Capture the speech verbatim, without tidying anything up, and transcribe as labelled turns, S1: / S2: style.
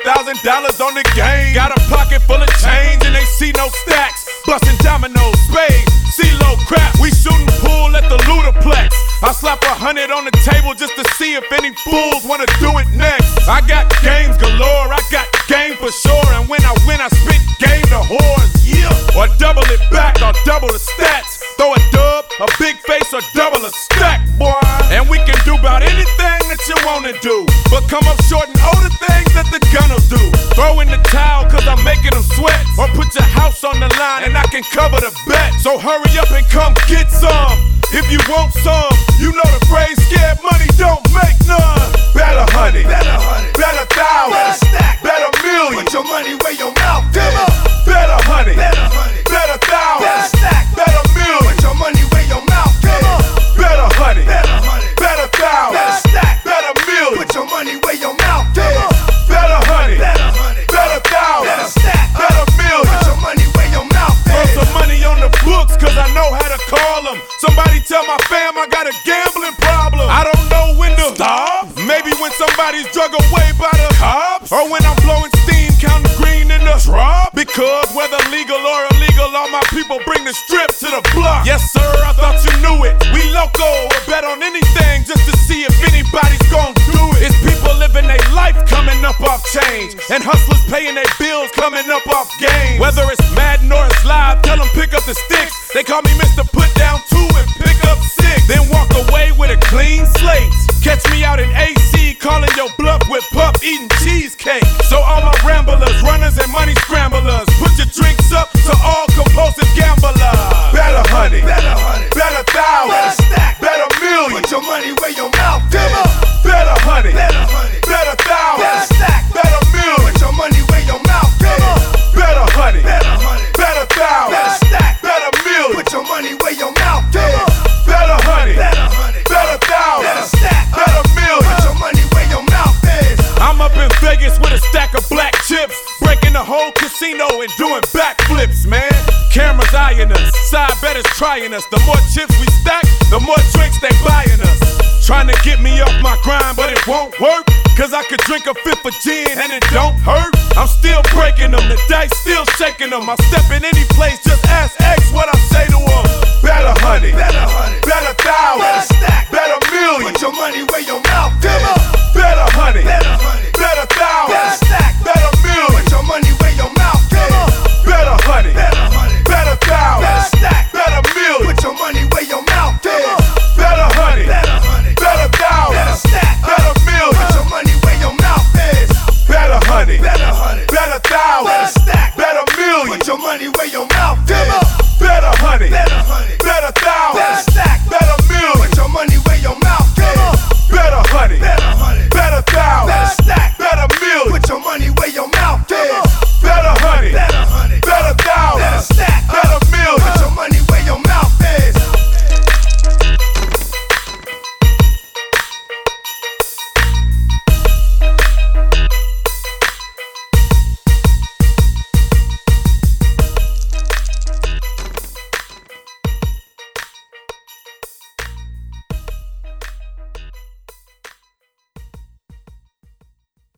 S1: thousand dollars on the game. Got a pocket full of change and they see no stacks. Bustin' dominoes, spades, CeeLo crap. We shootin' pool at the Ludaplex. I slap a hundred on the table just to see if any fools wanna do it next. I got games galore, I got game for sure. And when I win, I spit game to whores, yeah. Or double it back, or double the stats. Throw a dub, a big face, or double a stack, boy. And we can do about anything that you wanna do, but come up short and owe the things that the gun'll do. Throw in the towel, cause I'm making them sweat. Or put your house on the line and I can cover the bet. So hurry up and come get some. If you want some, you know the phrase, scared money don't make none. Better honey,
S2: Better honey,
S1: better thousand,
S2: better stack,
S1: better million.
S2: put your money where your mouth is.
S1: Better honey,
S2: Better honey,
S1: better
S2: better
S1: thousand,
S2: stack,
S1: better million.
S2: put your money where your mouth is.
S1: Better honey,
S2: Better honey,
S1: better
S2: better
S1: thousand,
S2: stack,
S1: better million.
S2: put your money where your mouth is.
S1: Better honey,
S2: Better honey,
S1: better
S2: better
S1: thousand,
S2: stack,
S1: better million.
S2: put your money where your mouth
S1: Throw
S2: is.
S1: some money on the books, cause I know how to call them. Somebody tell my fam I got a gambling problem. I don't know when to stop. Maybe when somebody's drug away by the cops, or when I'm blowing steam, counting green in the drop. Because whether legal or illegal, all my people bring the strip to the block. Yes sir, I thought you knew it. We loco, or bet on anything just to see if anybody's gon' do it. It's people living their life coming up off change, and hustlers paying their bills coming up off games. Whether it's Madden or it's live, tell them pick up the sticks. They call me Mister Put Down Two and pick up six. Then walk away with a clean slate. Catch me out in A C, calling your bluff with pup, eating cheesecake. So all my ramblers, runners and money scramblers, put your drinks up to all compulsive gamblers. Better honey,
S2: Better honey,
S1: better
S2: better
S1: thousand,
S2: stack,
S1: better million.
S2: put your money where your mouth is.
S1: Better honey,
S2: Better honey,
S1: better
S2: better
S1: thousand,
S2: stack,
S1: better million.
S2: put your money where your mouth is.
S1: Better honey,
S2: Better honey,
S1: better
S2: better
S1: thousand,
S2: stack,
S1: better million.
S2: put your money where your mouth is.
S1: Better honey,
S2: Better honey,
S1: better
S2: better
S1: thousand,
S2: stack,
S1: better
S2: put
S1: million.
S2: your money where your mouth is.
S1: I'm up in Vegas with a stack of black chips, breaking the whole casino and doing backflips, man. Cameras eyeing us, side betters trying us. The more chips we stack, the more drinks they buying us. Trying to get me off my grind, but it won't work, cause I could drink a fifth of gin and it don't hurt. I'm still breaking them, the dice still shaking them. I step in any place, just ask X what I say to them. Better honey,
S2: Better honey,
S1: better
S2: better
S1: thousand,
S2: stack,
S1: better million.
S2: put your money where your mouth is.
S1: Better honey,
S2: Better honey,
S1: better